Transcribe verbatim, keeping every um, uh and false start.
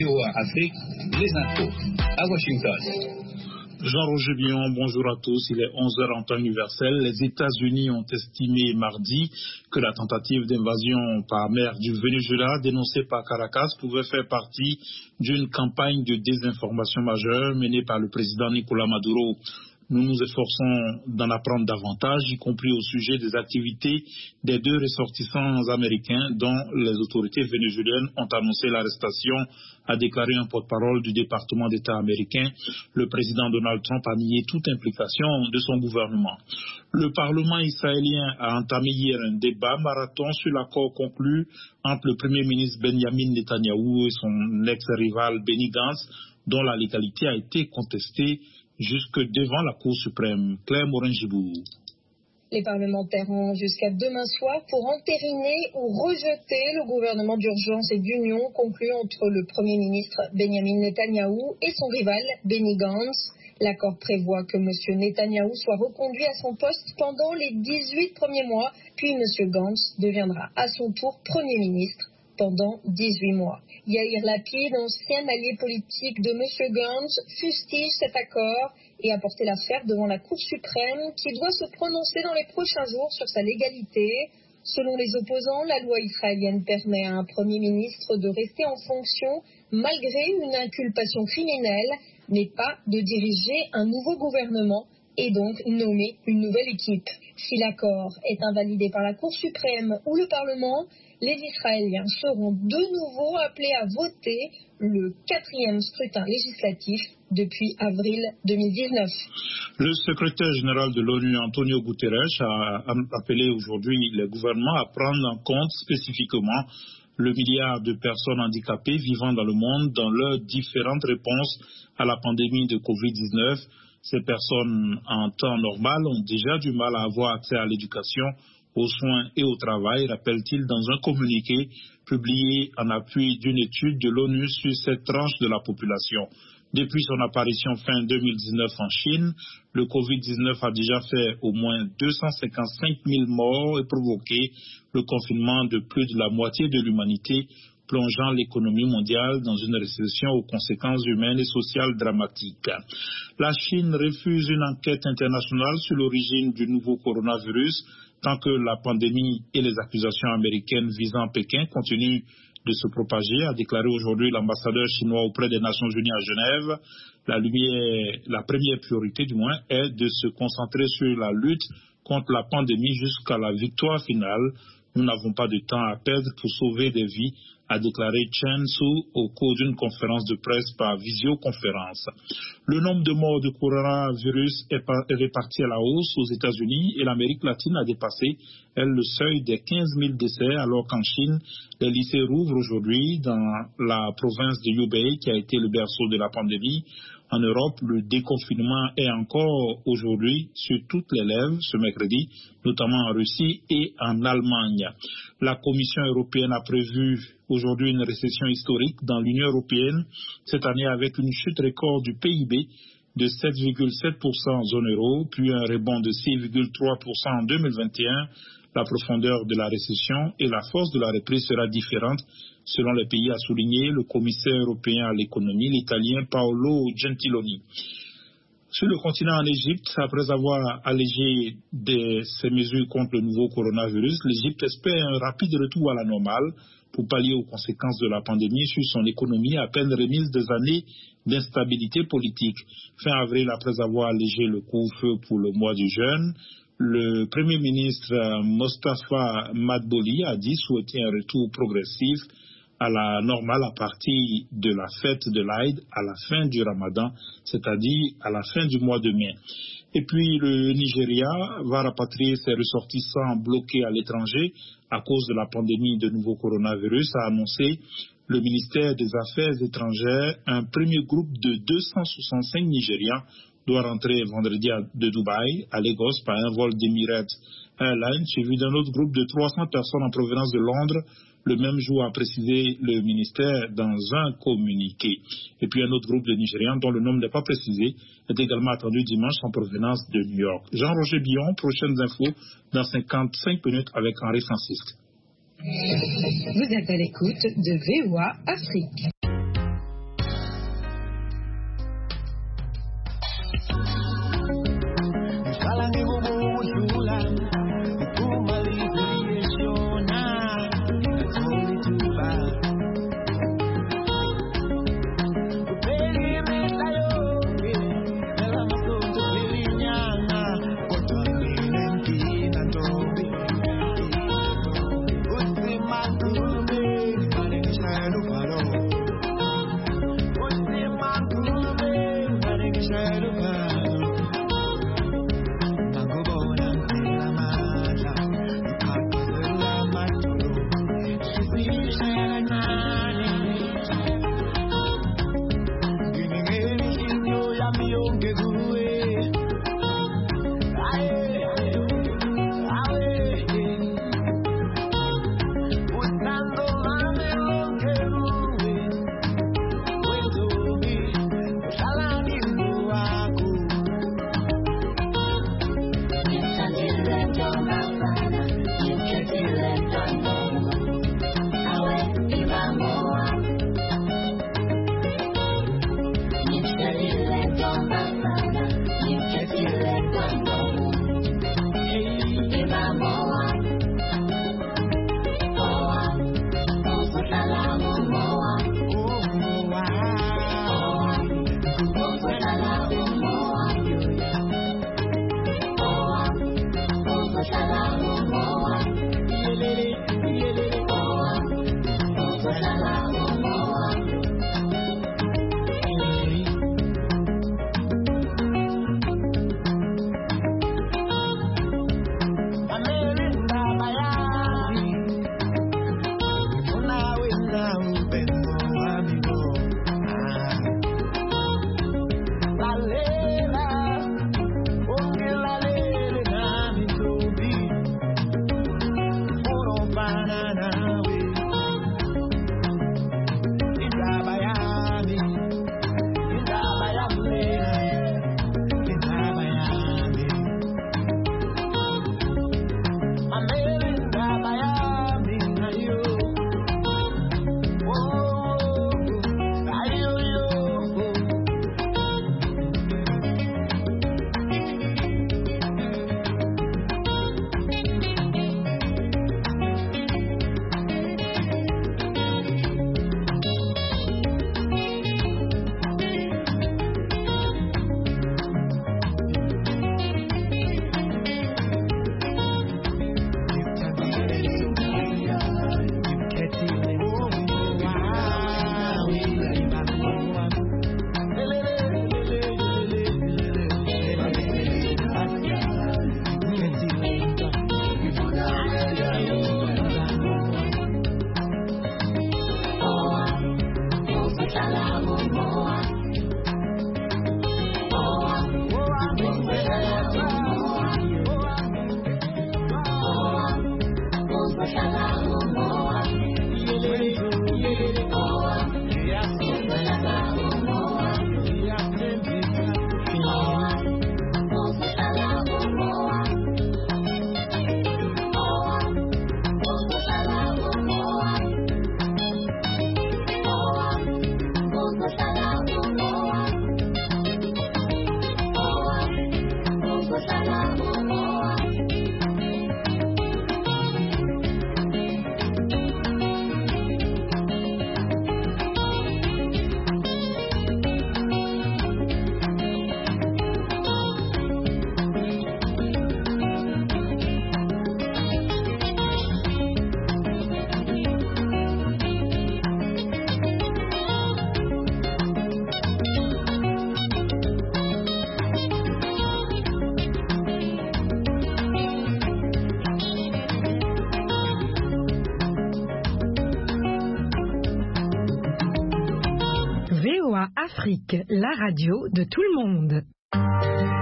V O A Afrique, les infos à Washington. Jean-Roger Billon, bonjour à tous. Il est onze heures en temps universel. Les États-Unis ont estimé mardi que la tentative d'invasion par mer du Venezuela dénoncée par Caracas pouvait faire partie d'une campagne de désinformation majeure menée par le président Nicolás Maduro. Nous nous efforçons d'en apprendre davantage, y compris au sujet des activités des deux ressortissants américains dont les autorités vénézuéliennes ont annoncé l'arrestation, a déclaré un porte-parole du département d'État américain. Le président Donald Trump a nié toute implication de son gouvernement. Le Parlement israélien a entamé hier un débat marathon sur l'accord conclu entre le Premier ministre Benjamin Netanyahou et son ex-rival Benny Gantz, dont la légalité a été contestée jusque devant la Cour suprême. Claire Morin-Gibour. Les parlementaires ont jusqu'à demain soir pour entériner ou rejeter le gouvernement d'urgence et d'union conclu entre le Premier ministre Benjamin Netanyahou et son rival Benny Gantz. L'accord prévoit que M. Netanyahou soit reconduit à son poste pendant les dix-huit premiers mois, puis M. Gantz deviendra à son tour Premier ministre pendant dix-huit mois. Yair Lapid, ancien allié politique de M. Gantz, fustige cet accord et a porté l'affaire devant la Cour suprême qui doit se prononcer dans les prochains jours sur sa légalité. Selon les opposants, la loi israélienne permet à un Premier ministre de rester en fonction malgré une inculpation criminelle, mais pas de diriger un nouveau gouvernement et donc nommer une nouvelle équipe. Si l'accord est invalidé par la Cour suprême ou le Parlement, les Israéliens seront de nouveau appelés à voter le quatrième scrutin législatif depuis avril deux mille dix-neuf. Le secrétaire général de l'ONU, Antonio Guterres, a appelé aujourd'hui les gouvernements à prendre en compte spécifiquement le milliard de personnes handicapées vivant dans le monde dans leurs différentes réponses à la pandémie de covid dix-neuf. Ces personnes, en temps normal, ont déjà du mal à avoir accès à l'éducation, aux soins et au travail, rappelle-t-il dans un communiqué publié en appui d'une étude de l'ONU sur cette tranche de la population. Depuis son apparition fin deux mille dix-neuf en Chine, le covid dix-neuf a déjà fait au moins deux cent cinquante-cinq mille morts et provoqué le confinement de plus de la moitié de l'humanité, plongeant l'économie mondiale dans une récession aux conséquences humaines et sociales dramatiques. La Chine refuse une enquête internationale sur l'origine du nouveau coronavirus, tant que la pandémie et les accusations américaines visant Pékin continuent de se propager, a déclaré aujourd'hui l'ambassadeur chinois auprès des Nations Unies à Genève. La, lumière, la première priorité, du moins, est de se concentrer sur la lutte contre la pandémie jusqu'à la victoire finale. Nous n'avons pas de temps à perdre pour sauver des vies, a déclaré Chen Su au cours d'une conférence de presse par visioconférence. Le nombre de morts de coronavirus est réparti à la hausse aux États-Unis et l'Amérique latine a dépassé, elle, le seuil des quinze mille décès, alors qu'en Chine, les lycées rouvrent aujourd'hui dans la province de Hubei, qui a été le berceau de la pandémie. En Europe, le déconfinement est encore aujourd'hui sur toutes les lèvres ce mercredi, notamment en Russie et en Allemagne. La Commission européenne a prévu aujourd'hui une récession historique dans l'Union européenne cette année avec une chute record du P I B de sept virgule sept pour cent en zone euro, puis un rebond de six virgule trois pour cent en deux mille vingt et un. La profondeur de la récession et la force de la reprise sera différente selon les pays, a souligné le commissaire européen à l'économie, l'Italien Paolo Gentiloni. Sur le continent en Égypte, après avoir allégé de ses mesures contre le nouveau coronavirus, l'Égypte espère un rapide retour à la normale pour pallier aux conséquences de la pandémie sur son économie à peine remise des années d'instabilité politique. Fin avril, après avoir allégé le couvre-feu pour le mois du jeûne, le Premier ministre Mostafa Madbouly a dit souhaiter un retour progressif à la normale à partir de la fête de l'Aïd à la fin du Ramadan, c'est-à-dire à la fin du mois de mai. Et puis le Nigeria va rapatrier ses ressortissants bloqués à l'étranger à cause de la pandémie de nouveau coronavirus, a annoncé le ministère des Affaires étrangères. Un premier groupe de deux cent soixante-cinq Nigérians doit rentrer vendredi de Dubaï à Lagos par un vol d'Emirates Airlines, suivi d'un autre groupe de trois cents personnes en provenance de Londres, le même jour, a précisé le ministère dans un communiqué. Et puis un autre groupe de Nigérians, dont le nom n'est pas précisé, est également attendu dimanche en provenance de New York. Jean-Roger Billon, prochaines infos dans cinquante-cinq minutes avec Henri Francis. Vous êtes à l'écoute de V O A Afrique. Afrique, la radio de tout le monde.